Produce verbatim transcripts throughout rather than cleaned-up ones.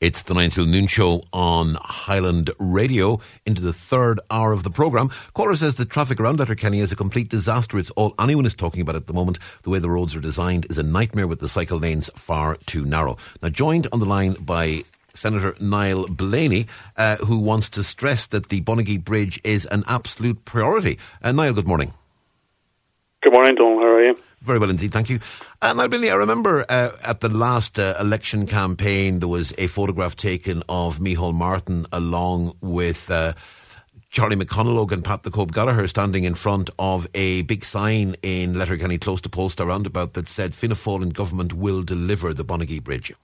It's the nine till noon show on Highland Radio into the third hour of the programme. Caller says the traffic around Letterkenny is a complete disaster. It's all anyone is talking about at the moment. The way the roads are designed is a nightmare with the cycle lanes far too narrow. Now, joined on the line by Senator Niall Blaney, uh, who wants to stress that the Bonagee Bridge is an absolute priority. Uh, Niall, good morning. Good morning, Donald. How are you? Very well indeed, thank you. And I believe I remember uh, at the last uh, election campaign there was a photograph taken of Micheál Martin along with uh, Charlie McConalogue and Pat the Cope Gallagher standing in front of a big sign in Letterkenny close to Polestar roundabout that said Fianna Fáil and government will deliver the Bonagee Bridge.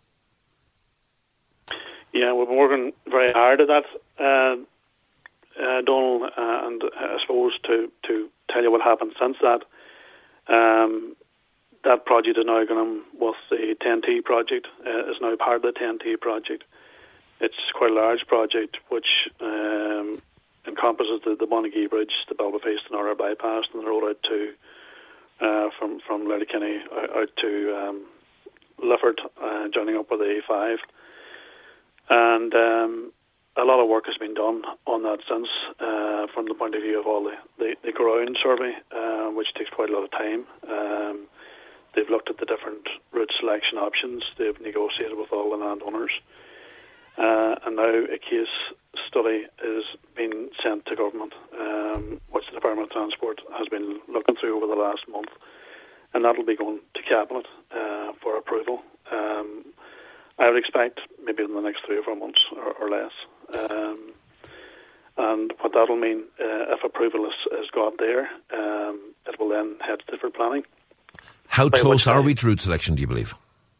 Yeah, we've been working very hard at that, uh, uh, Donald, uh, and uh, I suppose to, to tell you what happened since that. Um, that project is now going with the T N T project, uh, is now part of the T N T project. It's quite a large project which um, encompasses the, the Bonagee Bridge, the Belfast and Norra bypass, and the road out to uh, from from Letterkenny out to um, Lifford, uh, joining up with the A five. And um, a lot of work has been done on that since, uh, from the point of view of all the, the, the ground survey, uh, which takes quite a lot of time. Um, they've looked at the different route selection options. They've negotiated with all the landowners. Uh, and now a case study is being sent to government, um, which the Department of Transport has been looking through over the last month. And that will be going to Cabinet uh, for approval. Um, I would expect maybe in the next three or four months or, or less. Um, and what that will mean, uh, if approval is, is got there, um, it will then head to for planning. How By close are we to route selection, do you believe?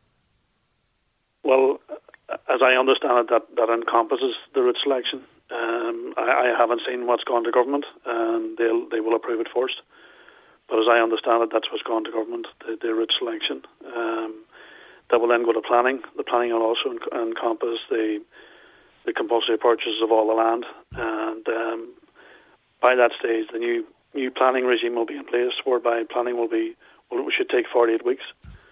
Well, as I understand it, that, that encompasses the route selection. Um, I, I haven't seen what's gone to government, and they'll, they will approve it first. But as I understand it, that's what's gone to government, the, the route selection. Um, That will then go to planning. The planning will also en- encompass the the compulsory purchase of all the land, and um, by that stage, the new new planning regime will be in place, whereby planning will be well, it should take forty-eight weeks,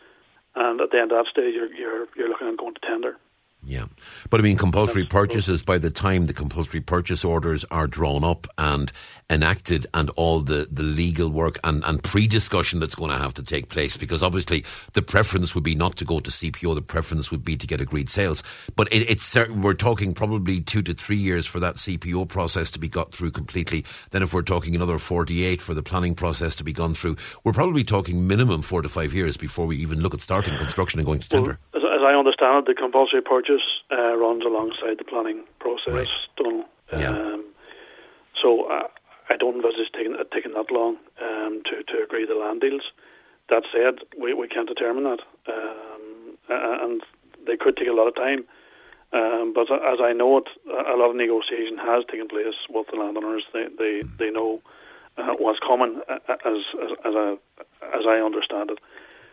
and at the end of that stage, you're you're, you're looking at going to tender. Yeah. But I mean, compulsory purchases, by the time the compulsory purchase orders are drawn up and enacted and all the, the legal work and, and pre-discussion that's going to have to take place, because obviously the preference would be not to go to C P O, the preference would be to get agreed sales. But it, it's we're talking probably two to three years for that C P O process to be got through completely. Then if we're talking another forty-eight for the planning process to be gone through, we're probably talking minimum four to five years before we even look at starting construction and going to tender. Well, as I understand it, the compulsory purchase uh, runs alongside the planning process. Right. Yeah. Um, so uh, I don't envisage taking, uh, taking that long um, to, to agree the land deals. That said, we, we can't determine that. Um, and they could take a lot of time. Um, but as I know it, a lot of negotiation has taken place with the landowners. They they, they know uh, what's coming, as, as, as, I, as I understand it.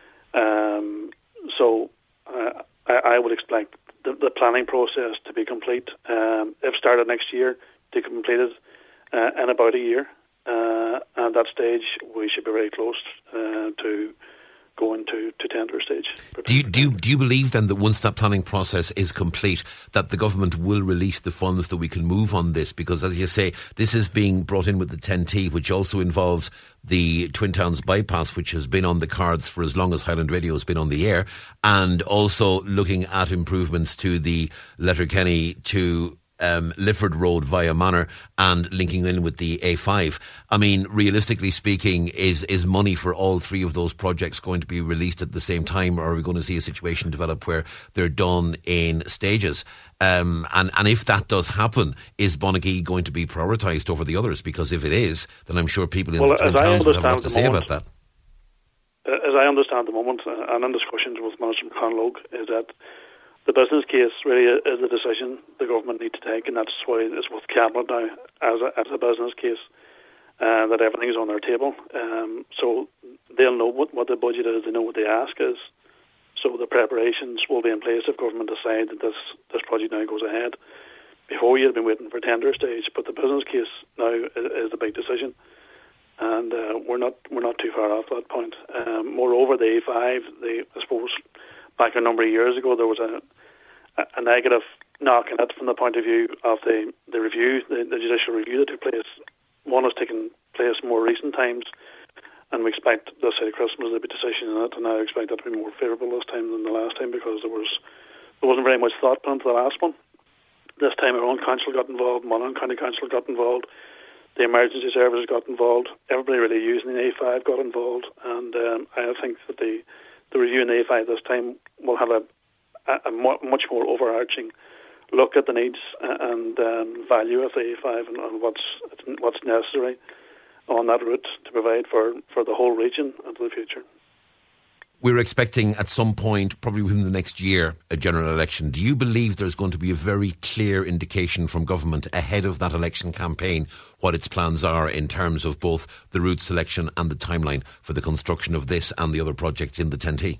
Um, so... Uh, I, I would expect the, the planning process to be complete, um, if started next year, to be completed uh, in about a year. Uh, and at that stage, we should be very close uh, to going to, to tender stage. Do you, do, you, do you believe then that once that planning process is complete, that the government will release the funds that we can move on this? Because as you say, this is being brought in with the T N T, which also involves the Twin Towns bypass, which has been on the cards for as long as Highland Radio has been on the air, and also looking at improvements to the Letterkenny to Um, Lifford Road via Manor and linking in with the A five. I mean, realistically speaking, is is money for all three of those projects going to be released at the same time, or are we going to see a situation develop where they're done in stages? Um, and, and if that does happen, is Bonagee going to be prioritised over the others? Because if it is, then I'm sure people in well, the Twin Towns would have a lot to say moment, about that. As I understand at the moment, uh, and in discussions with Minister McConalogue, is that the business case really is the decision the government need to take, and that's why it's with Cabinet now as a, as a business case, uh, that everything is on their table. Um, so they'll know what, what the budget is, they know what the ask is. So the preparations will be in place if government decide that this, this project now goes ahead. Before you'd been waiting for tender stage, but the business case now is, is the big decision. And uh, we're not we're not too far off that point. Um, moreover, the A five, the, I suppose, back a number of years ago, there was a a negative knocking it from the point of view of the, the review, the, the judicial review that took place. One has taken place in more recent times, and we expect this side of Christmas there'll be a decision in it, and I expect that to be more favourable this time than the last time, because there was there wasn't very much thought put into the last one. This time our own council got involved, Monaghan County Council got involved, the emergency services got involved, everybody really using the A five got involved, and um, I think that the, the review in the A five this time will have a, a, a much more overarching look at the needs and um, value of the A five and, and what's what's necessary on that route to provide for, for the whole region into the future. We're expecting at some point, probably within the next year, a general election. Do you believe there's going to be a very clear indication from government ahead of that election campaign what its plans are in terms of both the route selection and the timeline for the construction of this and the other projects in the ten T?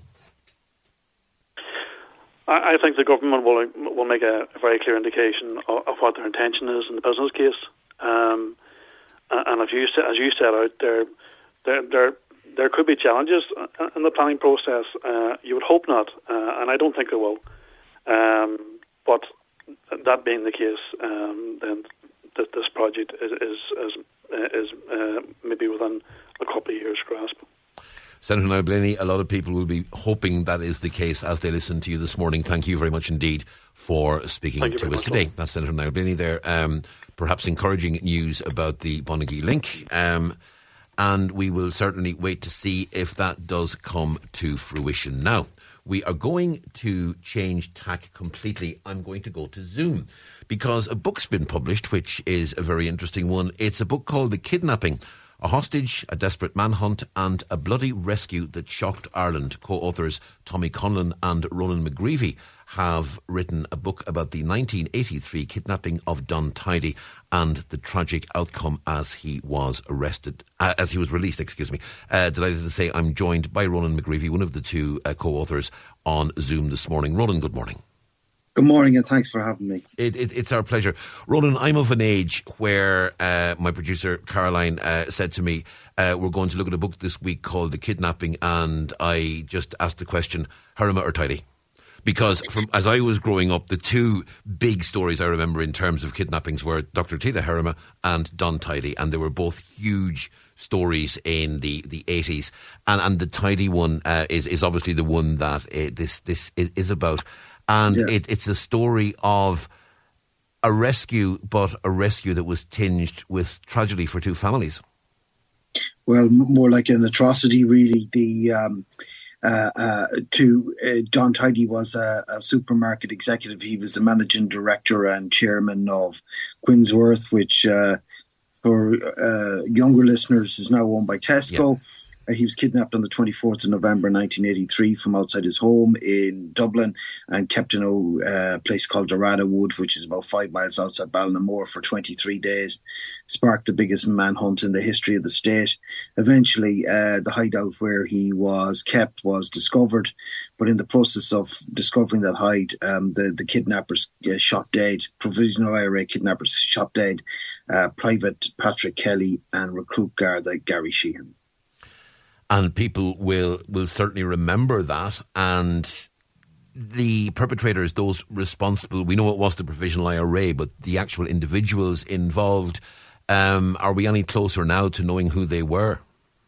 I, I think the government will will make a, a very clear indication of, of what their intention is in the business case. Um, and if you, as you set out, there, there, there There could be challenges in the planning process. Uh, you would hope not, uh, and I don't think there will. Um, but that being the case, um, then th- this project is is is, is uh, maybe within a couple of years' grasp. Senator Niall Blaney, a lot of people will be hoping that is the case as they listen to you this morning. Thank you very much indeed for speaking to us today. That's Senator Niall Blaney there. Um, perhaps encouraging news about the Bonagee link. Um, And we will certainly wait to see if that does come to fruition. Now, we are going to change tack completely. I'm going to go to Zoom because a book's been published, which is a very interesting one. It's a book called The Kidnapping, a Hostage, a Desperate Manhunt and a Bloody Rescue That Shocked Ireland. Co-authors Tommy Conlon and Ronan McGreevy have written a book about the nineteen eighty-three kidnapping of Don Tidy and the tragic outcome as he was arrested, uh, as he was released, excuse me. Uh, delighted to say I'm joined by Ronan McGreevy, one of the two uh, co-authors, on Zoom this morning. Ronan, good morning. Good morning, and thanks for having me. It, it, it's our pleasure. Ronan, I'm of an age where uh, my producer Caroline uh, said to me, uh, we're going to look at a book this week called The Kidnapping, and I just asked the question, Herima or Tidy? Because from as I was growing up, the two big stories I remember in terms of kidnappings were Doctor Tita Herima and Don Tidy, and they were both huge stories in the, the eighties. And, and the Tidy one uh, is, is obviously the one that uh, this this is, is about. And yeah. it, it's a story of a rescue, but a rescue that was tinged with tragedy for two families. Well, more like an atrocity, really. The um, uh, uh, to uh, Don Tidy was a, a supermarket executive. He was the managing director and chairman of Quinsworth, which uh, for uh, younger listeners is now owned by Tesco. Yeah. He was kidnapped on the twenty-fourth of November nineteen eighty-three from outside his home in Dublin and kept in a uh, place called Dorada Wood, which is about five miles outside Ballinamore, for twenty-three days. Sparked the biggest manhunt in the history of the state. Eventually, uh, the hideout where he was kept was discovered, but in the process of discovering that hide, um, the, the kidnappers uh, shot dead, provisional I R A kidnappers shot dead uh, Private Patrick Kelly and recruit guard like Gary Sheehan. And people will will certainly remember that. And the perpetrators, those responsible, we know it was the provisional I R A, but the actual individuals involved, um, are we any closer now to knowing who they were?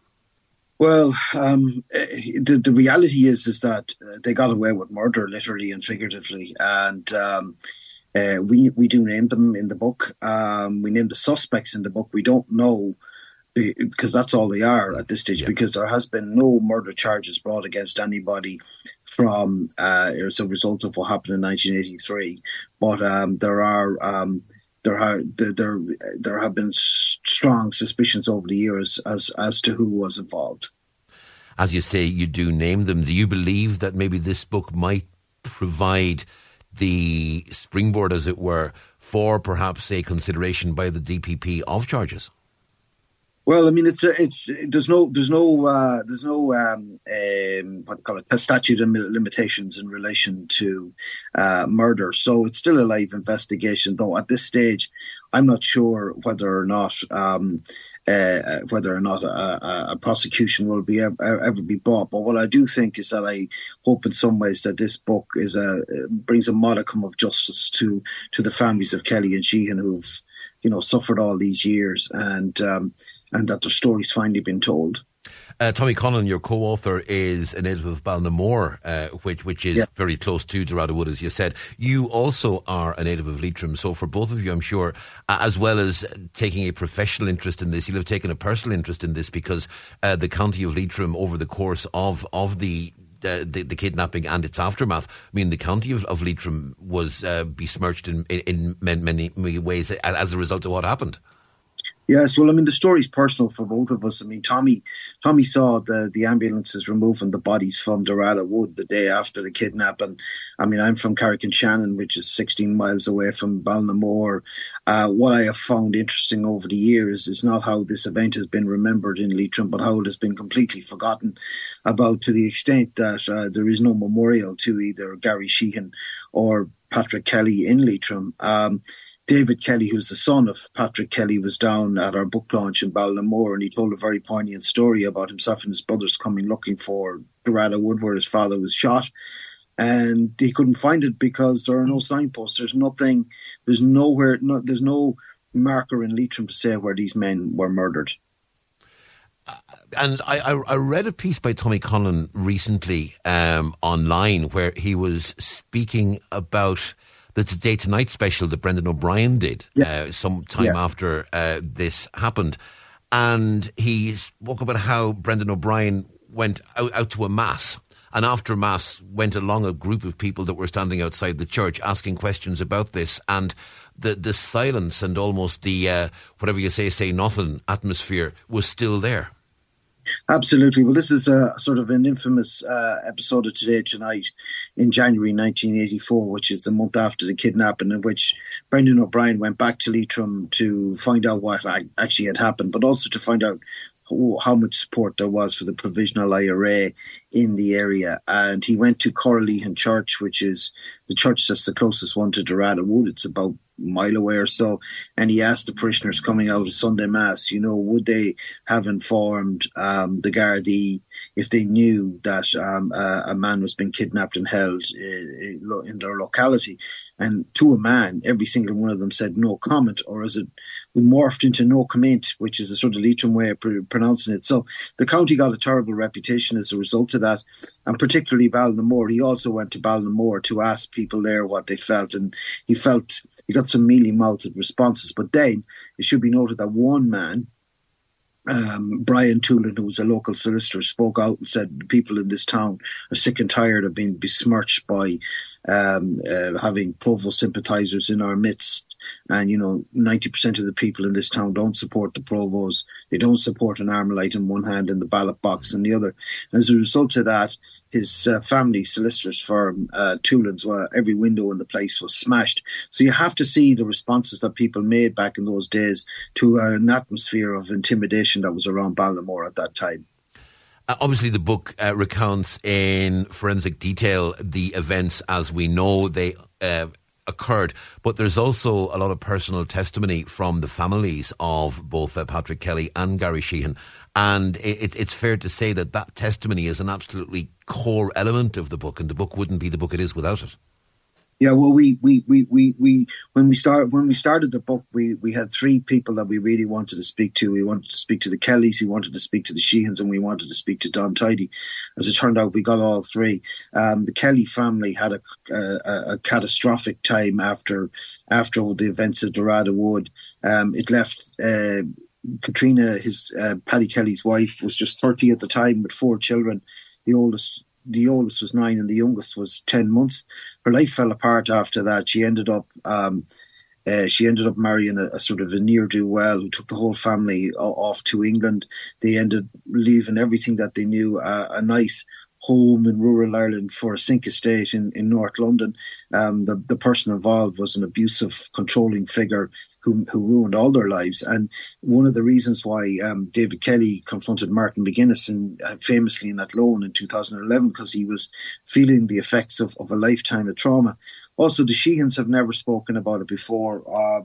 Well, um, the, the reality is is that they got away with murder, literally and figuratively. And um, uh, we, we do name them in the book. Um, we name the suspects in the book. We don't know, because that's all they are at this stage, yeah. because there has been no murder charges brought against anybody from uh, as a result of what happened in nineteen eighty-three. But um, there are um, there are there there have been strong suspicions over the years as as to who was involved. As you say, you do name them. Do you believe that maybe this book might provide the springboard, as it were, for perhaps a consideration by the D P P of charges? Well, I mean, it's it's there's no there's no uh, there's no um, um, what do you call it, a statute of limitations in relation to uh, murder, so it's still a live investigation. Though at this stage, I'm not sure whether or not um, uh, whether or not a, a, a prosecution will be ever, ever be brought. But what I do think is that I hope in some ways that this book is a brings a modicum of justice to to the families of Kelly and Sheehan who've, you know, suffered all these years, and um, and that their story's finally been told. Uh, Tommy Conlon, your co-author, is a native of Ballinamore, uh, which which is yeah. very close to Dorada Wood, as you said. You also are a native of Leitrim, so for both of you, I'm sure, uh, as well as taking a professional interest in this, you'll have taken a personal interest in this because uh, the county of Leitrim, over the course of of the Uh, the, the kidnapping and its aftermath. I mean, the county of, of Leitrim was uh, besmirched in, in, in many, many ways as, as a result of what happened. Yes, well, I mean, the story's personal for both of us. I mean, Tommy Tommy saw the, the ambulances removing the bodies from Dorada Wood the day after the kidnap. And, I mean, I'm from Carrick-on-Shannon, which is sixteen miles away from Ballinamore. Uh, what I have found interesting over the years is not how this event has been remembered in Leitrim, but how it has been completely forgotten about, to the extent that uh, there is no memorial to either Gary Sheehan or Patrick Kelly in Leitrim. Um David Kelly, who's the son of Patrick Kelly, was down at our book launch in Ballinamore, and he told a very poignant story about himself and his brothers coming looking for Dorada Wood, where his father was shot. And he couldn't find it because there are no signposts. There's nothing, there's nowhere, no, there's no marker in Leitrim to say where these men were murdered. Uh, and I, I, I read a piece by Tommy Conlon recently um, online where he was speaking about the Today Tonight special that Brendan O'Brien did yeah. uh, some time yeah. after uh, this happened. And he spoke about how Brendan O'Brien went out, out to a mass, and after mass went along a group of people that were standing outside the church asking questions about this, and the, the silence and almost the, uh, whatever you say, say nothing atmosphere was still there. Absolutely. Well, this is a sort of an infamous uh, episode of Today Tonight in January nineteen eighty-four, which is the month after the kidnapping, in which Brendan O'Brien went back to Leitrim to find out what actually had happened, but also to find out how much support there was for the Provisional I R A in the area. And he went to Corralehan Church, which is the church that's the closest one to Dorada Wood. It's about mile away or so, and he asked the parishioners coming out of Sunday Mass, you know, would they have informed um, the Gardaí if they knew that um, a, a man was being kidnapped and held uh, in their locality. And to a man, every single one of them said no comment, or as it morphed into no comment, which is a sort of Leitrim way of pr- pronouncing it. So the county got a terrible reputation as a result of that, and particularly Ballinamore. He also went to Ballinamore to ask people there what they felt, and he felt he got some mealy-mouthed responses. But then it should be noted that one man, Um, Brian Toolan, who was a local solicitor, spoke out and said the people in this town are sick and tired of being besmirched by um, uh, having Provo sympathisers in our midst. And, you know, ninety percent of the people in this town don't support the Provos. They don't support an Armalite in one hand and the ballot box in the other. And as a result of that, his uh, family solicitor's firm, uh, Toolan's, well, every window in the place was smashed. So you have to see the responses that people made back in those days to uh, an atmosphere of intimidation that was around Ballinamore at that time. Uh, obviously, the book uh, recounts in forensic detail the events as we know they uh, occurred, but there's also a lot of personal testimony from the families of both uh, Patrick Kelly and Gary Sheehan, and it, it's fair to say that that testimony is an absolutely core element of the book, and the book wouldn't be the book it is without it. Yeah, well, we, we, we, we, we when we start when we started the book, we, we had three people that we really wanted to speak to. We wanted to speak to the Kellys, we wanted to speak to the Sheehans, and we wanted to speak to Don Tidy. As it turned out, we got all three. Um, the Kelly family had a, a, a catastrophic time after after the events at Dorada Wood. Um, it left uh, Katrina, his uh, Paddy Kelly's wife, was just thirty at the time with four children. The oldest. The oldest was nine and the youngest was ten months. Her life fell apart after that. She ended up um, uh, she ended up marrying a, a sort of a ne'er-do-well who took the whole family off to England. They ended leaving everything that they knew, uh, a nice home in rural Ireland for a sink estate in, in North London. Um, the, the person involved was an abusive, controlling figure who, who ruined all their lives. And one of the reasons why um, David Kelly confronted Martin McGuinness in, uh, famously in Athlone in two thousand eleven, because he was feeling the effects of, of a lifetime of trauma. Also, the Sheehans have never spoken about it before. Uh,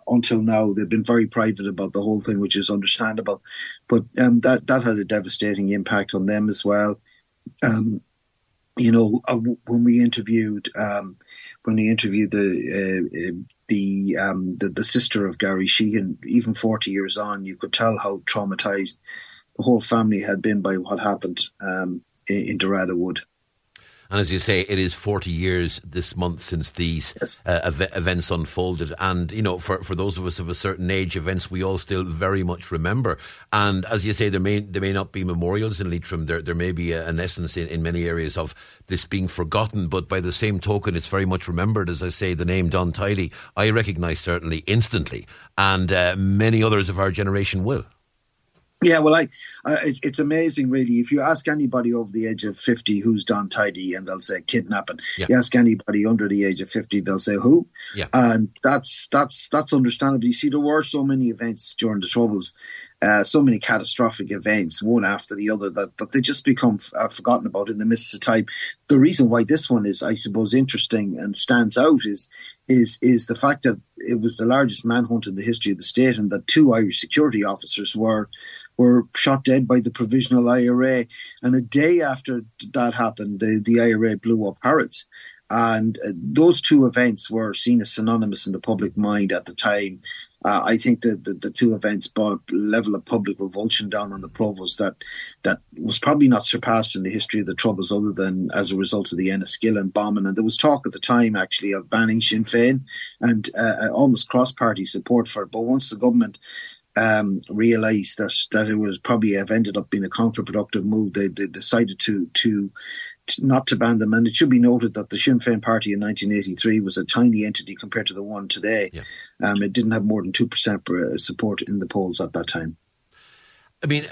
until now. They've been very private about the whole thing, which is understandable. But um, that, that had a devastating impact on them as well. Um, you know, uh, when we interviewed, um, when we interviewed the uh, the, um, the the sister of Gary Sheehan, even forty years on, you could tell how traumatised the whole family had been by what happened um, in, in Dorada Wood. And as you say, it is forty years this month since these yes. uh, ev- events unfolded. And, you know, for, for those of us of a certain age, events we all still very much remember. And as you say, there may there may not be memorials in Leitrim. There there may be a, an essence in, in many areas of this being forgotten. But by the same token, it's very much remembered. As I say, the name Don Tiley, I recognise certainly instantly. And uh, many others of our generation will. Yeah, well, I, uh, it's, it's amazing, really. If you ask anybody over the age of fifty who's Don Tiley, and they'll say kidnapping. Yeah. You ask anybody under the age of fifty, they'll say who? Yeah. And that's that's that's understandable. You see, there were so many events during the Troubles, uh, so many catastrophic events, one after the other, that, that they just become uh, forgotten about in the midst of time. The reason why this one is, I suppose, interesting and stands out is is is the fact that it was the largest manhunt in the history of the state, and that two Irish security officers were were shot dead by the Provisional I R A. And a day after that happened, the, the I R A blew up Harrods. And uh, those two events were seen as synonymous in the public mind at the time. Uh, I think that the, the two events brought a level of public revulsion down on the Provost that that was probably not surpassed in the history of the Troubles, other than as a result of the Enniskillen bombing. And there was talk at the time, actually, of banning Sinn Féin and uh, almost cross-party support for it. But once the government Um, realised that that it was probably have ended up being a counterproductive move, They, they decided to, to to not to ban them. And it should be noted that the Sinn Féin party in nineteen eighty-three was a tiny entity compared to the one today. Yeah. Um, it didn't have more than two percent support in the polls at that time. I mean,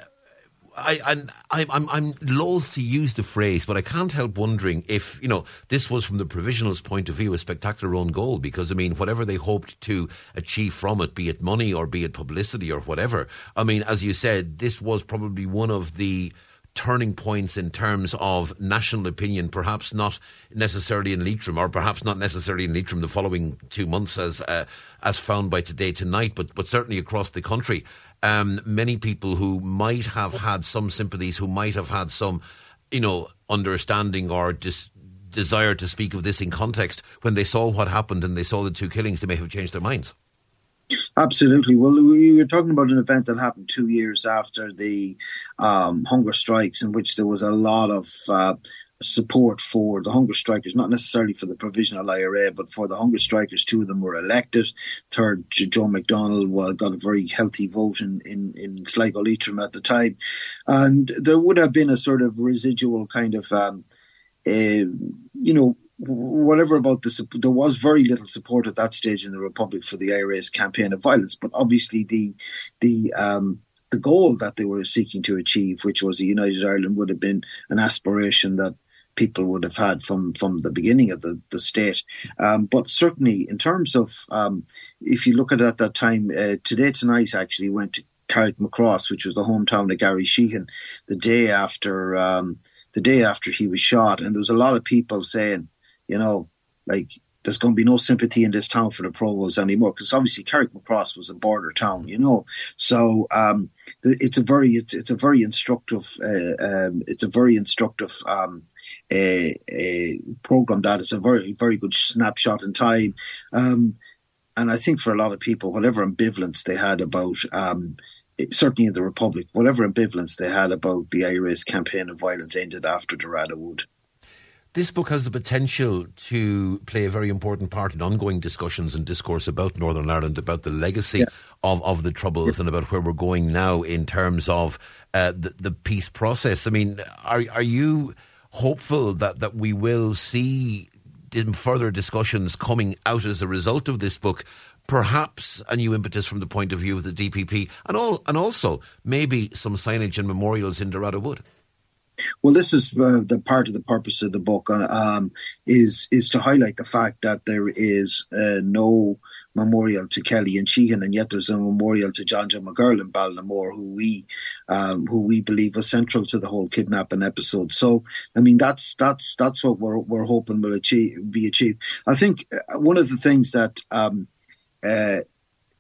I, I, I'm, I'm loath to use the phrase, but I can't help wondering if, you know, this was from the Provisionals' point of view a spectacular own goal, because, I mean, whatever they hoped to achieve from it, be it money or be it publicity or whatever, I mean, as you said, this was probably one of the turning points in terms of national opinion, perhaps not necessarily in Leitrim, or perhaps not necessarily in Leitrim the following two months as uh, as found by Today Tonight, but, but certainly across the country. Um, many people who might have had some sympathies, who might have had some, you know, understanding or dis- desire to speak of this in context, when they saw what happened and they saw the two killings, they may have changed their minds. Absolutely. Well, we were talking about an event that happened two years after the um, hunger strikes, in which there was a lot of uh, support for the hunger strikers, not necessarily for the Provisional I R A, but for the hunger strikers. Two of them were elected. Third, Joe McDonnell well, got a very healthy vote in, in, in Sligo Leitrim at the time. And there would have been a sort of residual kind of, um, uh, you know, whatever about the, there was very little support at that stage in the Republic for the I R A's campaign of violence. But obviously the, the, um, the goal that they were seeking to achieve, which was a united Ireland, would have been an aspiration that people would have had from, from the beginning of the, the state. Um, but certainly in terms of, um, if you look at it at that time, uh, Today Tonight actually went to Carrickmacross, which was the hometown of Gary Sheehan, the day after, um, the day after he was shot. And there was a lot of people saying, you know, like, there's going to be no sympathy in this town for the Provosts anymore, because obviously Carrickmacross was a border town, you know. So um, it's a very, it's it's a very instructive, uh, um, it's a very instructive um, a, a program. That is a very, very good snapshot in time. Um, and I think for a lot of people, whatever ambivalence they had about, um, it, certainly in the Republic, whatever ambivalence they had about the I R A's campaign of violence ended after Dorada Wood. This book has the potential to play a very important part in ongoing discussions and discourse about Northern Ireland, about the legacy yeah. of, of the Troubles yeah. and about where we're going now in terms of uh, the, the peace process. I mean, are are you hopeful that, that we will see further discussions coming out as a result of this book? Perhaps a new impetus from the point of view of the D P P, and all, and also maybe some signage and memorials in Dorada Wood. Well, this is uh, the part of the purpose of the book uh, um, is is to highlight the fact that there is uh, no memorial to Kelly and Sheehan, and yet there's a memorial to John Joe McGurl in Ballinamore, who we um, who we believe was central to the whole kidnapping episode. So, I mean, that's that's that's what we're we're hoping will achieve be achieved. I think one of the things that um, uh,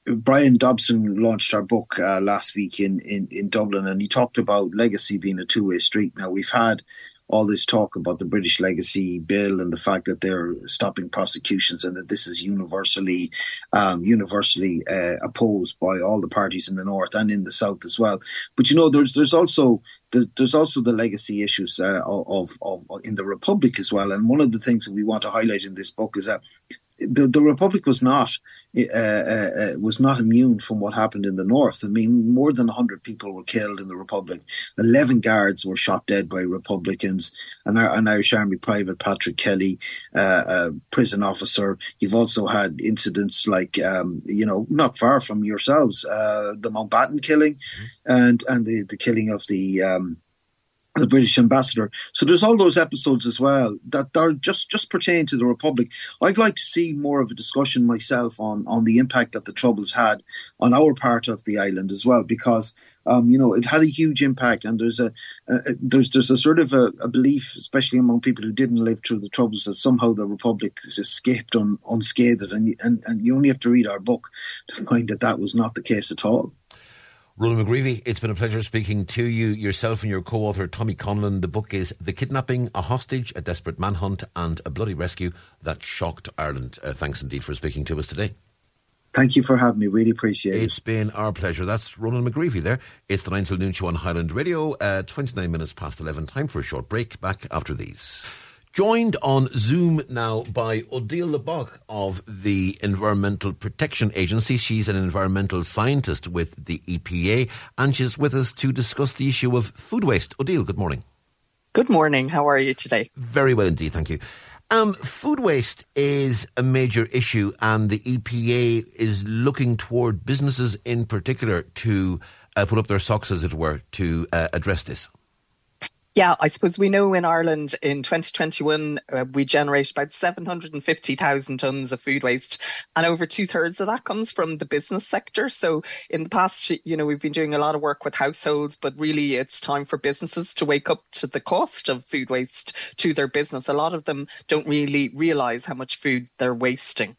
Brian Dobson launched our book uh, last week in, in, in Dublin, and he talked about legacy being a two-way street. Now, we've had all this talk about the British Legacy Bill and the fact that they're stopping prosecutions and that this is universally um, universally uh, opposed by all the parties in the north and in the south as well. But, you know, there's there's also the, there's also the legacy issues uh, of, of, of in the Republic as well. And one of the things that we want to highlight in this book is that The, the Republic was not uh, uh, was not immune from what happened in the north. I mean, more than one hundred people were killed in the Republic. eleven guards were shot dead by Republicans. An, an Irish Army private, Patrick Kelly, uh, a prison officer. You've also had incidents like, um, you know, not far from yourselves, uh, the Mountbatten killing mm-hmm. and, and the, the killing of the... Um, the British ambassador. So there's all those episodes as well that are just, just pertain to the Republic. I'd like to see more of a discussion myself on, on the impact that the Troubles had on our part of the island as well, because, um, you know, it had a huge impact, and there's a, a there's there's a sort of a, a belief, especially among people who didn't live through the Troubles, that somehow the Republic has escaped un, unscathed, and, and, and you only have to read our book to find that that was not the case at all. Roland McGreevy, it's been a pleasure speaking to you, yourself and your co-author Tommy Conlon. The book is The Kidnapping, a Hostage, a Desperate Manhunt and a Bloody Rescue That Shocked Ireland. Uh, thanks indeed for speaking to us today. Thank you for having me. Really appreciate it. It's been our pleasure. That's Roland McGreevy there. It's the nine till noon show on Highland Radio. Uh, twenty-nine minutes past eleven. Time for a short break. Back after these. Joined on Zoom now by Odile Lebock of the Environmental Protection Agency. She's an environmental scientist with the E P A, and she's with us to discuss the issue of food waste. Odile, good morning. Good morning. How are you today? Very well indeed, thank you. Um, food waste is a major issue, and the E P A is looking toward businesses in particular to uh, put up their socks, as it were, to uh, address this. Yeah, I suppose we know in Ireland in twenty twenty-one uh, we generate about seven hundred fifty thousand tonnes of food waste, and over two thirds of that comes from the business sector. So in the past, you know, we've been doing a lot of work with households, but really it's time for businesses to wake up to the cost of food waste to their business. A lot of them don't really realise how much food they're wasting.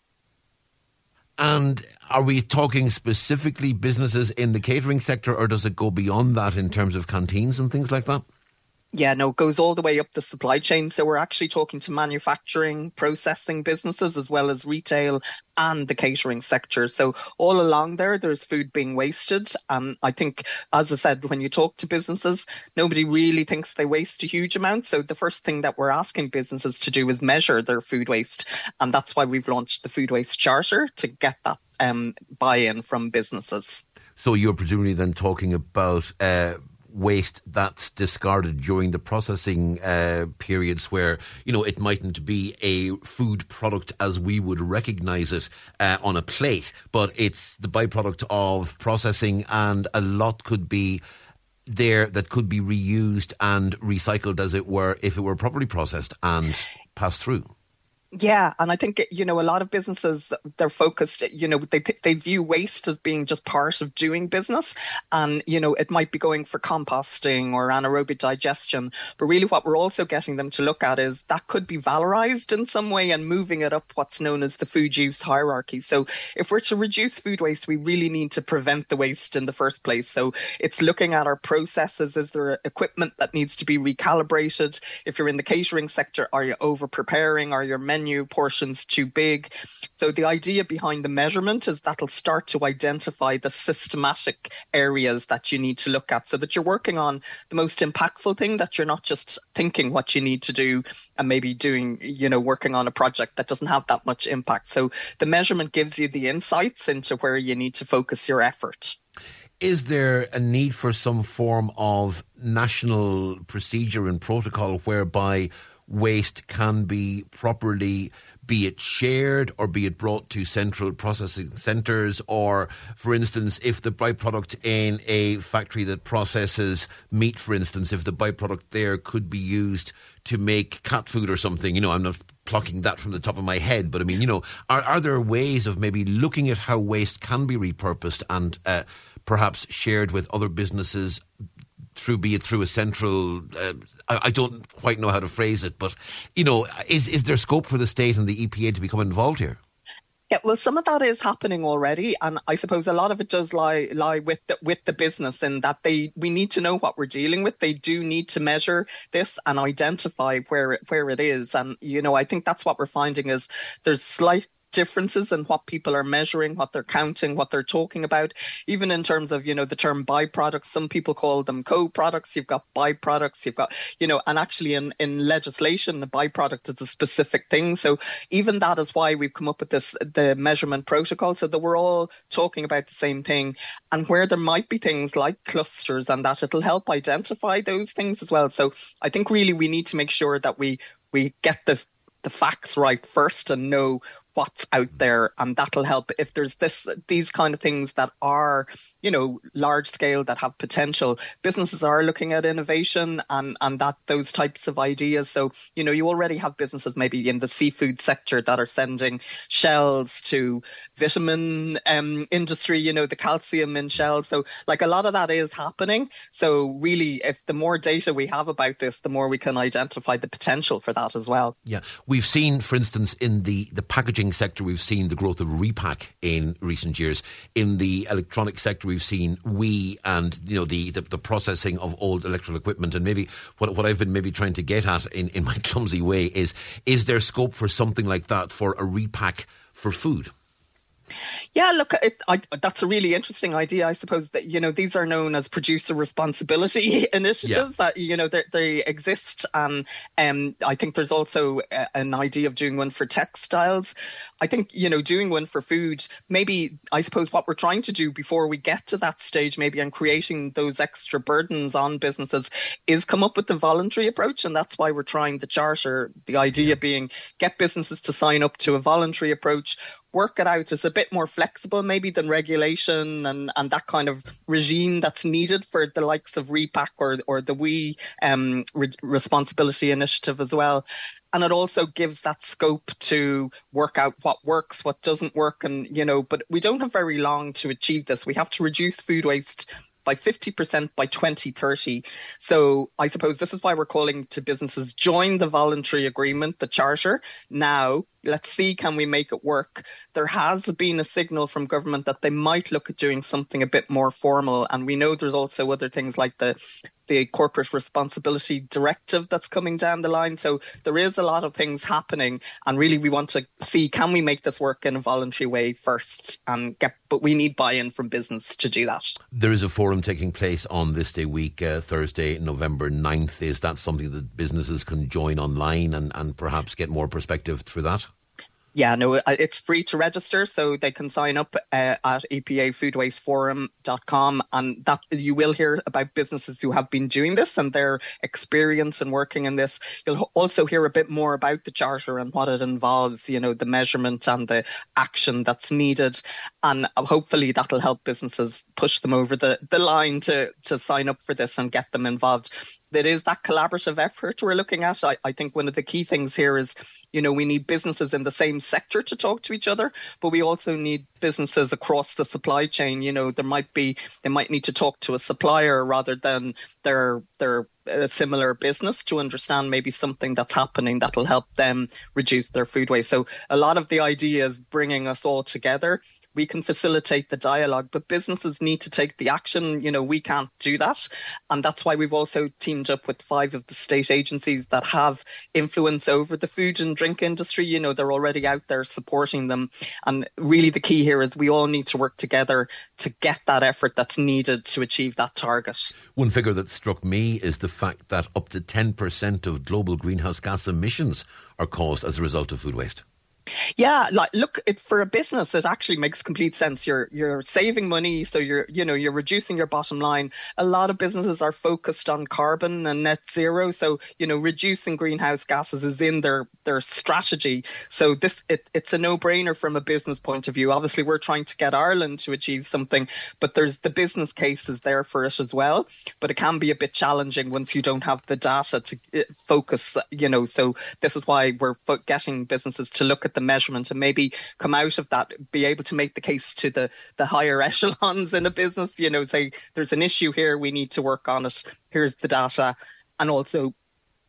And are we talking specifically businesses in the catering sector, or does it go beyond that in terms of canteens and things like that? Yeah, no, it goes all the way up the supply chain. So we're actually talking to manufacturing, processing businesses, as well as retail and the catering sector. So all along there, there's food being wasted. And I think, as I said, when you talk to businesses, nobody really thinks they waste a huge amount. So the first thing that we're asking businesses to do is measure their food waste. And that's why we've launched the Food Waste Charter, to get that um, buy-in from businesses. So you're presumably then talking about Uh waste that's discarded during the processing uh, periods where, you know, it mightn't be a food product as we would recognise it uh, on a plate, but it's the byproduct of processing, and a lot could be there that could be reused and recycled, as it were, if it were properly processed and passed through. Yeah, and I think, you know, a lot of businesses, they're focused, you know, they th- they view waste as being just part of doing business. And, you know, it might be going for composting or anaerobic digestion. But really what we're also getting them to look at is that could be valorised in some way and moving it up what's known as the food use hierarchy. So if we're to reduce food waste, we really need to prevent the waste in the first place. So it's looking at our processes. Is there equipment that needs to be recalibrated? If you're in the catering sector, are you over preparing? Are your menu portions too big? So the idea behind the measurement is that'll start to identify the systematic areas that you need to look at, so that you're working on the most impactful thing, that you're not just thinking what you need to do and maybe doing, you know, working on a project that doesn't have that much impact. So the measurement gives you the insights into where you need to focus your effort. Is there a need for some form of national procedure and protocol whereby waste can be properly, be it shared or be it brought to central processing centres? Or, for instance, if the byproduct in a factory that processes meat, for instance, if the byproduct there could be used to make cat food or something, you know, I'm not plucking that from the top of my head, but I mean, you know, are, are there ways of maybe looking at how waste can be repurposed and uh, perhaps shared with other businesses, through, be it through a central, uh, I, I don't quite know how to phrase it, but, you know, is is there scope for the state and the E P A to become involved here? Yeah, well, some of that is happening already, and I suppose a lot of it does lie lie with the, with the business in that they we need to know what we're dealing with. They do need to measure this and identify where it, where it is, and you know I think that's what we're finding is there's slight differences in what people are measuring, what they're counting, what they're talking about. Even in terms of, you know, the term byproducts, some people call them co-products. You've got byproducts, you've got, you know, and actually in, in legislation, the byproduct is a specific thing. So even that is why we've come up with this, the measurement protocol, so that we're all talking about the same thing. And where there might be things like clusters and that, it'll help identify those things as well. So I think really we need to make sure that we, we get the, the facts right first and know what's out there, and that'll help if there's this these kind of things that are, you know, large scale, that have potential. Businesses are looking at innovation and and that those types of ideas. So, you know, you already have businesses maybe in the seafood sector that are sending shells to vitamin um, industry, you know, the calcium in shells. So like a lot of that is happening. So really, if the more data we have about this, the more we can identify the potential for that as well. Yeah, we've seen, for instance, in the, the packaging sector, we've seen the growth of Repack in recent years. In the electronic sector, we've seen we and, you know, the, the, the processing of old electrical equipment. And maybe what, what I've been maybe trying to get at in, in my clumsy way is, is there scope for something like that for a Repack for food? Yeah, look, it, I, that's a really interesting idea. I suppose that, you know, these are known as producer responsibility initiatives yeah. that, you know, they exist. And um, I think there's also a, an idea of doing one for textiles. I think, you know, doing one for food, maybe, I suppose what we're trying to do before we get to that stage, maybe on creating those extra burdens on businesses, is come up with the voluntary approach. And that's why we're trying the charter. The idea yeah. being get businesses to sign up to a voluntary approach, work it out as a bit more flexible maybe than regulation and, and that kind of regime that's needed for the likes of Repack or or the We um, re- responsibility initiative as well. And it also gives that scope to work out what works, what doesn't work. And, you know, but we don't have very long to achieve this. We have to reduce food waste by fifty percent by twenty thirty. So I suppose this is why we're calling to businesses, join the voluntary agreement, the charter. Now, let's see, can we make it work? There has been a signal from government that they might look at doing something a bit more formal. And we know there's also other things like the the corporate responsibility directive that's coming down the line. So there is a lot of things happening, and really we want to see, can we make this work in a voluntary way first, and get, but we need buy-in from business to do that. There is a forum taking place on this day week, uh, Thursday, November ninth. Is that something that businesses can join online and, and perhaps get more perspective through that? Yeah, no, it's free to register, so they can sign up uh, at E P A food waste forum dot com, and that you will hear about businesses who have been doing this and their experience in working in this. You'll also hear a bit more about the charter and what it involves, you know, the measurement and the action that's needed, and hopefully that'll help businesses push them over the, the line to, to sign up for this and get them involved. There is that collaborative effort we're looking at. I, I think one of the key things here is, you know, we need businesses in the same sector to talk to each other, but we also need businesses across the supply chain. You know, there might be, they might need to talk to a supplier rather than their their a similar business to understand maybe something that's happening that'll help them reduce their food waste. So a lot of the idea is bringing us all together. We can facilitate the dialogue, but businesses need to take the action. You know, we can't do that. And that's why we've also teamed up with five of the state agencies that have influence over the food and drink industry. You know, they're already out there supporting them. And really the key here is we all need to work together to get that effort that's needed to achieve that target. One figure that struck me is the fact that up to ten percent of global greenhouse gas emissions are caused as a result of food waste. Yeah, like look, it, for a business, it actually makes complete sense. You're you're saving money, so you're you know you're reducing your bottom line. A lot of businesses are focused on carbon and net zero, so you know reducing greenhouse gases is in their their strategy. So this it, it's a no-brainer from a business point of view. Obviously, we're trying to get Ireland to achieve something, but there's the business case is there for it as well. But it can be a bit challenging once you don't have the data to focus. You know, so this is why we're fo- getting businesses to look at the measurement and maybe come out of that, be able to make the case to the the higher echelons in a business, you know, say there's an issue here, we need to work on it, here's the data, and also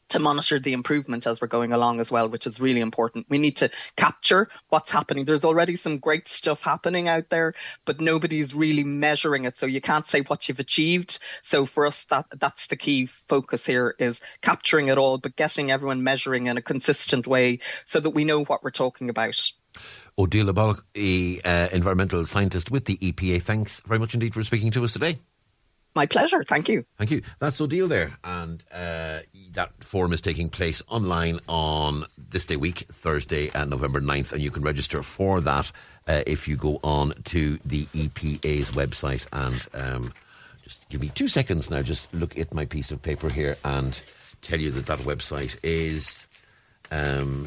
to monitor the improvement as we're going along as well, which is really important. We need to capture what's happening. There's already some great stuff happening out there, but nobody's really measuring it. So you can't say what you've achieved. So for us, that that's the key focus here, is capturing it all, but getting everyone measuring in a consistent way so that we know what we're talking about. Odile Abal, a uh, environmental scientist with the E P A. Thanks very much indeed for speaking to us today. My pleasure. Thank you. Thank you. That's Odile there. And uh, that forum is taking place online on this day week, Thursday, uh, November ninth. And you can register for that uh, if you go on to the E P A's website. And um, just give me two seconds now. Just look at my piece of paper here and tell you that that website is um,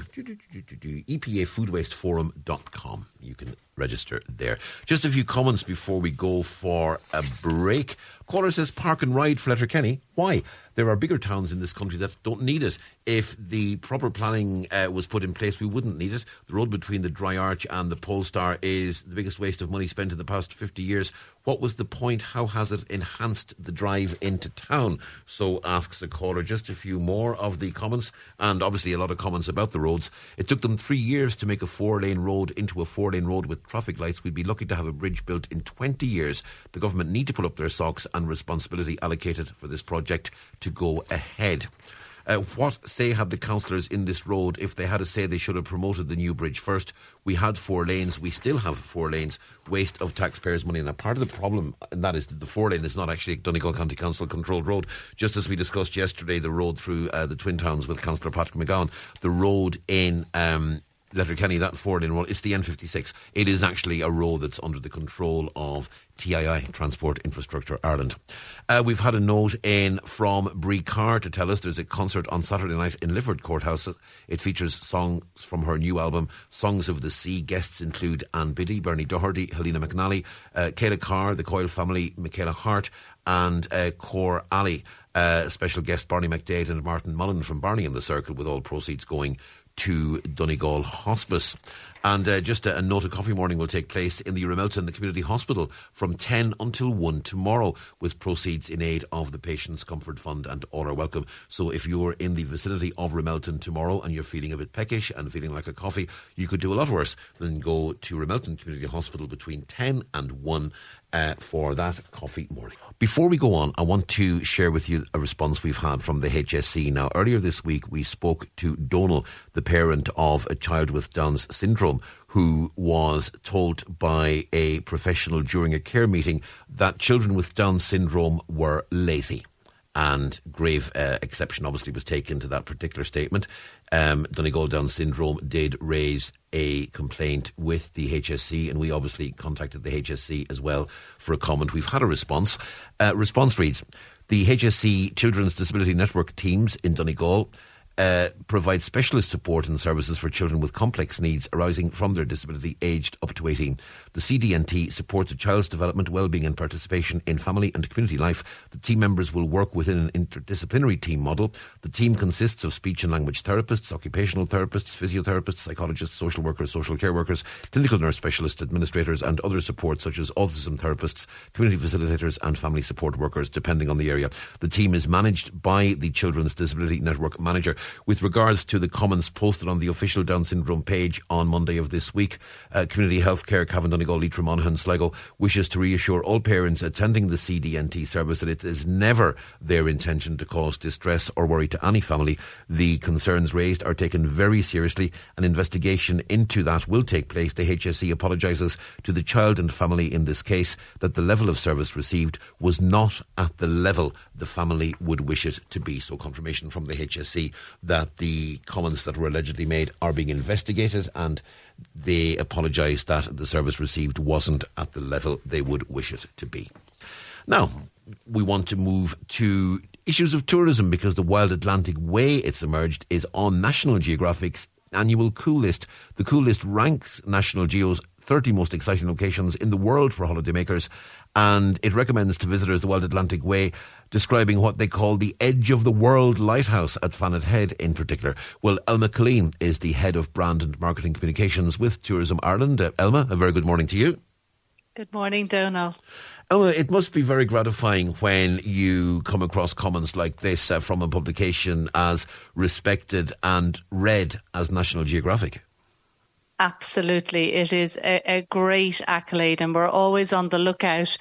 E P A food waste forum dot com. You can register there. Just a few comments before we go for a break. Caller says park and ride for Letterkenny. Why? There are bigger towns in this country that don't need it. If the proper planning uh, was put in place, we wouldn't need it. The road between the Dry Arch and the Polestar is the biggest waste of money spent in the past fifty years. What was the point? How has it enhanced the drive into town? So asks a caller. Just a few more of the comments, and obviously a lot of comments about the roads. It took them three years to make a four-lane road into a four-lane road with traffic lights. We'd be lucky to have a bridge built in twenty years. The government need to pull up their socks and responsibility allocated for this project to go ahead. Uh, what say had the councillors in this road? If they had a say, they should have promoted the new bridge first. We had four lanes. We still have four lanes. Waste of taxpayers' money. Now, part of the problem, and that is that the four lane is not actually a Donegal County Council controlled road. Just as we discussed yesterday, the road through uh, the Twin Towns with Councillor Patrick McGowan, the road in Um, Letterkenny, that four-lane road, it's the N fifty-six. It is actually a road that's under the control of T I I, Transport Infrastructure Ireland. Uh, we've had a note in from Brie Carr to tell us there's a concert on Saturday night in Lifford Courthouse. It features songs from her new album, Songs of the Sea. Guests include Anne Biddy, Bernie Doherty, Helena McNally, uh, Kayla Carr, the Coyle family, Michaela Hart, and uh, Cor Ali. Uh, special guest Barney McDade and Martin Mullen from Barney in the Circle, with all proceeds going to Donegal Hospice. And uh, just a, a note, a coffee morning will take place in the Ramelton Community Hospital from ten until one tomorrow, with proceeds in aid of the Patients Comfort Fund, and all are welcome. So if you're in the vicinity of Ramelton tomorrow and you're feeling a bit peckish and feeling like a coffee, you could do a lot worse than go to Ramelton Community Hospital between ten and one Uh, for that coffee morning. Before we go on, I want to share with you a response we've had from the H S C. Now, earlier this week, we spoke to Donal, the parent of a child with Down's syndrome, who was told by a professional during a care meeting that children with Down syndrome were lazy. And grave uh, exception obviously was taken to that particular statement. Um, Donegal Down syndrome did raise a complaint with the H S C, and we obviously contacted the H S C as well for a comment. We've had a response. Uh, response reads, the H S C Children's Disability Network teams in Donegal Uh, provide specialist support and services for children with complex needs arising from their disability aged up to eighteen. The C D N T supports a child's development, well-being and participation in family and community life. The team members will work within an interdisciplinary team model. The team consists of speech and language therapists, occupational therapists, physiotherapists, psychologists, social workers, social care workers, clinical nurse specialists, administrators and other support such as autism therapists, community facilitators and family support workers, depending on the area. The team is managed by the Children's Disability Network manager. With regards to the comments posted on the official Down syndrome page on Monday of this week, uh, Community Healthcare Cavan Donegal Leitrim Monaghan Sligo wishes to reassure all parents attending the C D N T service that it is never their intention to cause distress or worry to any family. The concerns raised are taken very seriously. An investigation into that will take place. The H S C apologises to the child and family in this case that the level of service received was not at the level the family would wish it to be. So confirmation from the H S C that the comments that were allegedly made are being investigated, and they apologise that the service received wasn't at the level they would wish it to be. Now, we want to move to issues of tourism, because the Wild Atlantic Way, it's emerged, is on National Geographic's annual Cool List. The Cool List ranks National Geo's thirty most exciting locations in the world for holidaymakers, and it recommends to visitors the Wild Atlantic Way, describing what they call the edge of the world lighthouse at Fannet Head in particular. Well, Elma Colleen is the head of brand and marketing communications with Tourism Ireland. Uh, Elma, a very good morning to you. Good morning, Donal. Emma, it must be very gratifying when you come across comments like this uh, from a publication as respected and read as National Geographic. Absolutely. It is a, a great accolade, and we're always on the lookout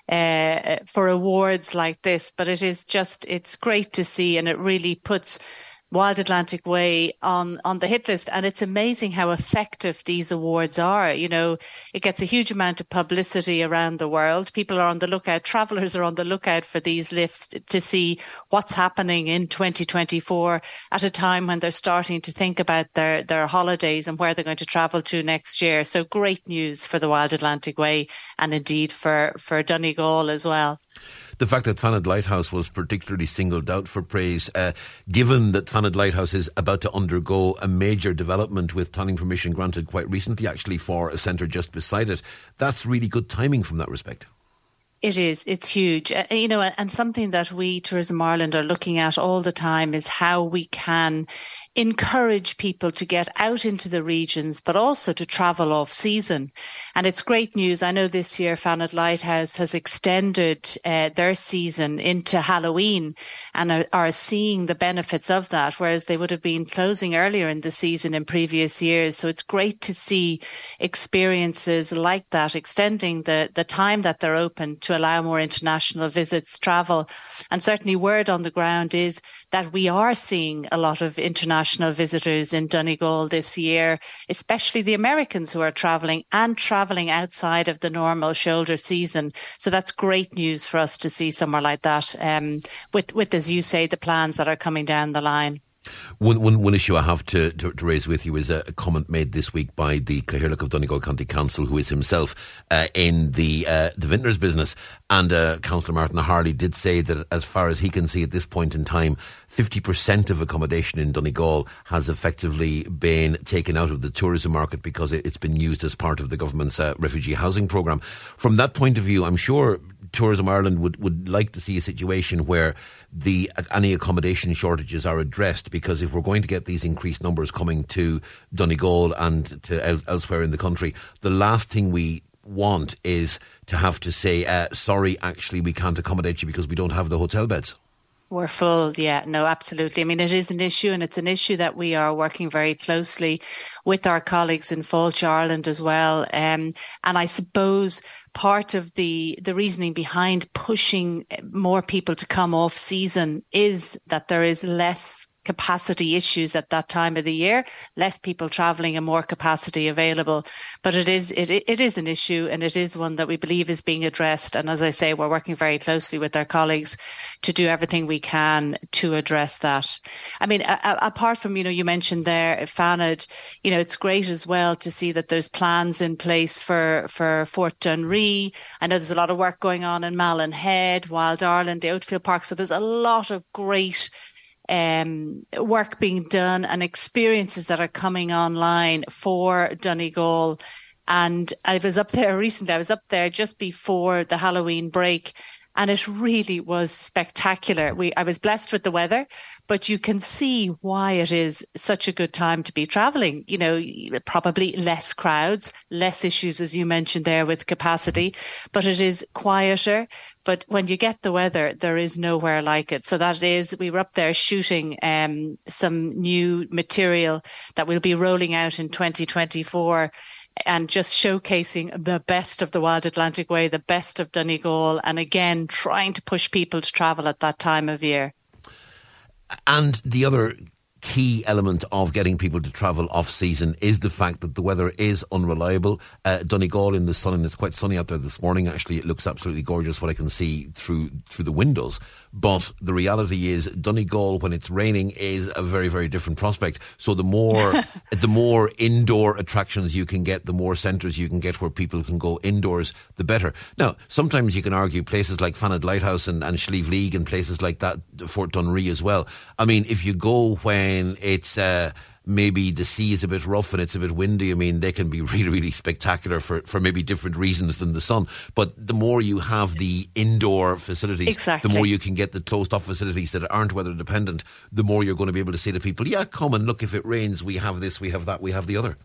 uh, for awards like this. But it is just, it's great to see, and it really puts Wild Atlantic Way on, on the hit list. And it's amazing how effective these awards are. You know, it gets a huge amount of publicity around the world. People are on the lookout, travellers are on the lookout for these lists to see what's happening in twenty twenty-four at a time when they're starting to think about their, their holidays and where they're going to travel to next year. So great news for the Wild Atlantic Way, and indeed for, for Donegal as well. The fact that Fanad Lighthouse was particularly singled out for praise, uh, given that Fanad Lighthouse is about to undergo a major development with planning permission granted quite recently, actually, for a centre just beside it, that's really good timing from that respect. It is. It's huge. Uh, you know, and something that we, Tourism Ireland, are looking at all the time is how we can encourage people to get out into the regions, but also to travel off season. And it's great news. I know this year Fanad Lighthouse has extended uh, their season into Halloween and are, are seeing the benefits of that, whereas they would have been closing earlier in the season in previous years. So it's great to see experiences like that, extending the, the time that they're open to allow more international visits, travel. And certainly word on the ground is that we are seeing a lot of international visitors in Donegal this year, especially the Americans who are travelling and travelling outside of the normal shoulder season. So that's great news for us to see somewhere like that, um, with, with, as you say, the plans that are coming down the line. One, one, one issue I have to, to, to raise with you is a, a comment made this week by the Cathaoirleach of Donegal County Council, who is himself uh, in the uh, the vintners business. And uh, Councillor Martin Harley did say that as far as he can see at this point in time, fifty percent of accommodation in Donegal has effectively been taken out of the tourism market because it, it's been used as part of the government's uh, refugee housing programme. From that point of view, I'm sure Tourism Ireland would, would like to see a situation where the any accommodation shortages are addressed, because if we're going to get these increased numbers coming to Donegal and to el- elsewhere in the country, the last thing we want is to have to say, uh, sorry, actually we can't accommodate you because we don't have the hotel beds. We're full, yeah, no, absolutely. I mean, it is an issue, and it's an issue that we are working very closely with our colleagues in Fáilte Ireland as well. Um, and I suppose part of the, the reasoning behind pushing more people to come off season is that there is less capacity issues at that time of the year, less people travelling and more capacity available. But it is it it is an issue, and it is one that we believe is being addressed. And as I say, we're working very closely with our colleagues to do everything we can to address that. I mean, a, a, apart from, you know, you mentioned there, Fanad, you know, it's great as well to see that there's plans in place for, for Fort Dunree. I know there's a lot of work going on in Malin Head, Wild Ireland, the Oatfield Park. So there's a lot of great um, work being done and experiences that are coming online for Donegal. And I was up there recently, I was up there just before the Halloween break, and it really was spectacular. We, I was blessed with the weather, but you can see why it is such a good time to be travelling. You know, probably less crowds, less issues, as you mentioned there, with capacity, but it is quieter. But when you get the weather, there is nowhere like it. So that is, we were up there shooting um, some new material that we'll be rolling out in twenty twenty-four. And just showcasing the best of the Wild Atlantic Way, the best of Donegal, and again, trying to push people to travel at that time of year. And the other key element of getting people to travel off-season is the fact that the weather is unreliable. Uh, Donegal in the sun, and it's quite sunny out there this morning. Actually, it looks absolutely gorgeous what I can see through through the windows. But the reality is, Donegal, when it's raining, is a very, very different prospect. So the more the more indoor attractions you can get, the more centres you can get where people can go indoors, the better. Now, sometimes you can argue places like Fanad Lighthouse and, and Slieve League and places like that, Fort Dunree as well. I mean, if you go when it's uh, maybe the sea is a bit rough and it's a bit windy, I mean, they can be really, really spectacular for, for maybe different reasons than the sun. But the more you have the indoor facilities, exactly, the more you can get the closed-off facilities that aren't weather-dependent, the more you're going to be able to say to people, yeah, come and look, if it rains, we have this, we have that, we have the other.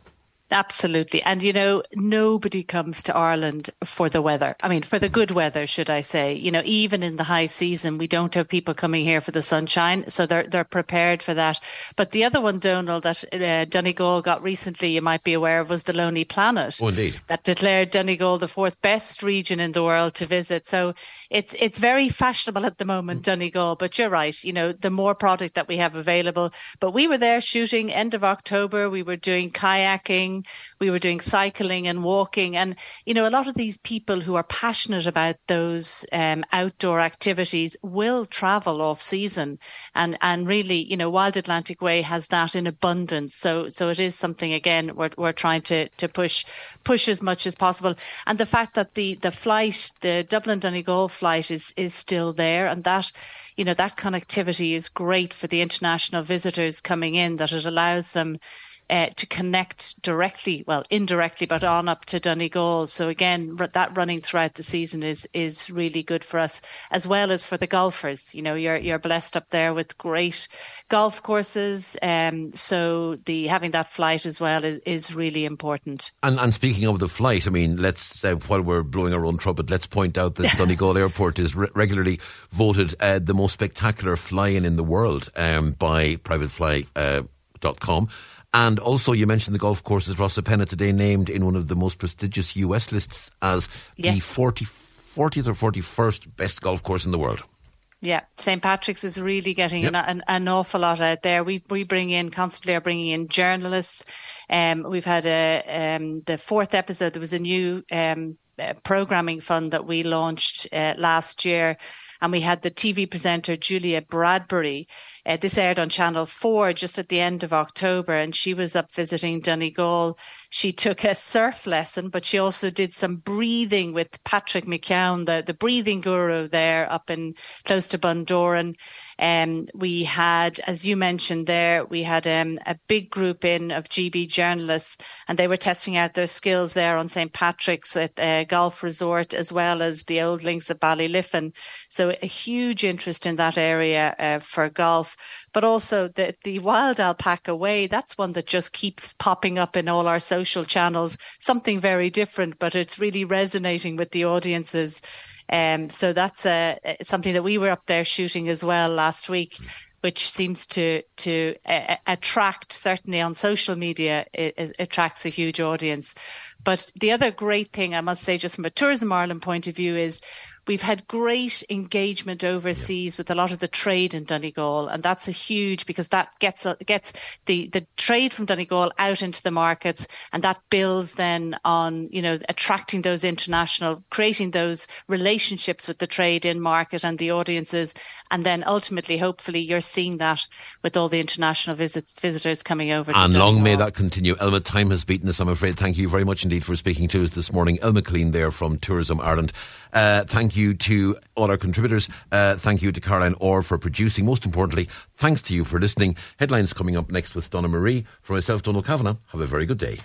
Absolutely. And, you know, nobody comes to Ireland for the weather. I mean, for the good weather, should I say. You know, even in the high season, we don't have people coming here for the sunshine. So they're they're prepared for that. But the other one, Donal, that uh, Donegal got recently, you might be aware of, was the Lonely Planet. Oh, indeed. That declared Donegal the fourth best region in the world to visit. So it's it's very fashionable at the moment, Donegal. But you're right. You know, the more product that we have available. But we were there shooting end of October. We were doing kayaking. We were doing cycling and walking. And, you know, a lot of these people who are passionate about those um, outdoor activities will travel off season. And, and really, you know, Wild Atlantic Way has that in abundance. So so it is something, again, we're we're trying to, to push push as much as possible. And the fact that the, the flight, the Dublin-Donegal flight is, is still there. And that, you know, that connectivity is great for the international visitors coming in, that it allows them Uh, to connect directly, well, indirectly, but on up to Donegal. So again, r- that running throughout the season is is really good for us, as well as for the golfers. You know, you're you're blessed up there with great golf courses. Um, so the having that flight as well is, is really important. And and speaking of the flight, I mean, let's uh, while we're blowing our own trumpet, let's point out that Donegal Airport is re- regularly voted uh, the most spectacular fly-in in the world um, by private fly dot com. And also, you mentioned the golf courses. Rossapena today named in one of the most prestigious U S lists as yes. the forty, fortieth or forty-first best golf course in the world. Yeah, Saint Patrick's is really getting yep. an, an, an awful lot out there. We we bring in, constantly are bringing in journalists. Um, we've had a um, the fourth episode. There was a new um, uh, programming fund that we launched uh, last year. And we had the T V presenter, Julia Bradbury. Uh, this aired on Channel four just at the end of October, and she was up visiting Donegal. She took a surf lesson, but she also did some breathing with Patrick McKeown, the, the breathing guru there up in close to Bundoran. Um, we had, as you mentioned there, we had um, a big group in of G B journalists, and they were testing out their skills there on Saint Patrick's at uh, Golf Resort, as well as the Old Links at Ballyliffin. So a huge interest in that area uh, for golf. But also the, the Wild Alpaca Way, that's one that just keeps popping up in all our social channels. Something very different, but it's really resonating with the audiences. Um, so that's uh, something that we were up there shooting as well last week, which seems to to uh, attract, certainly on social media, it, it attracts a huge audience. But the other great thing, I must say, just from a Tourism Ireland point of view, is we've had great engagement overseas yeah. with a lot of the trade in Donegal, and that's a huge, because that gets gets the, the trade from Donegal out into the markets, and that builds then on, you know, attracting those international, creating those relationships with the trade in market and the audiences, and then ultimately, hopefully, you're seeing that with all the international visits, visitors coming over. And to long may that continue. Elma, time has beaten us, I'm afraid. Thank you very much indeed for speaking to us this morning. Elma Killeen there from Tourism Ireland. Uh, thank you to all our contributors. Uh, thank you to Caroline Orr for producing. Most importantly, thanks to you for listening. Headlines coming up next with Donna Marie. For myself, Donal Kavanagh. Have a very good day.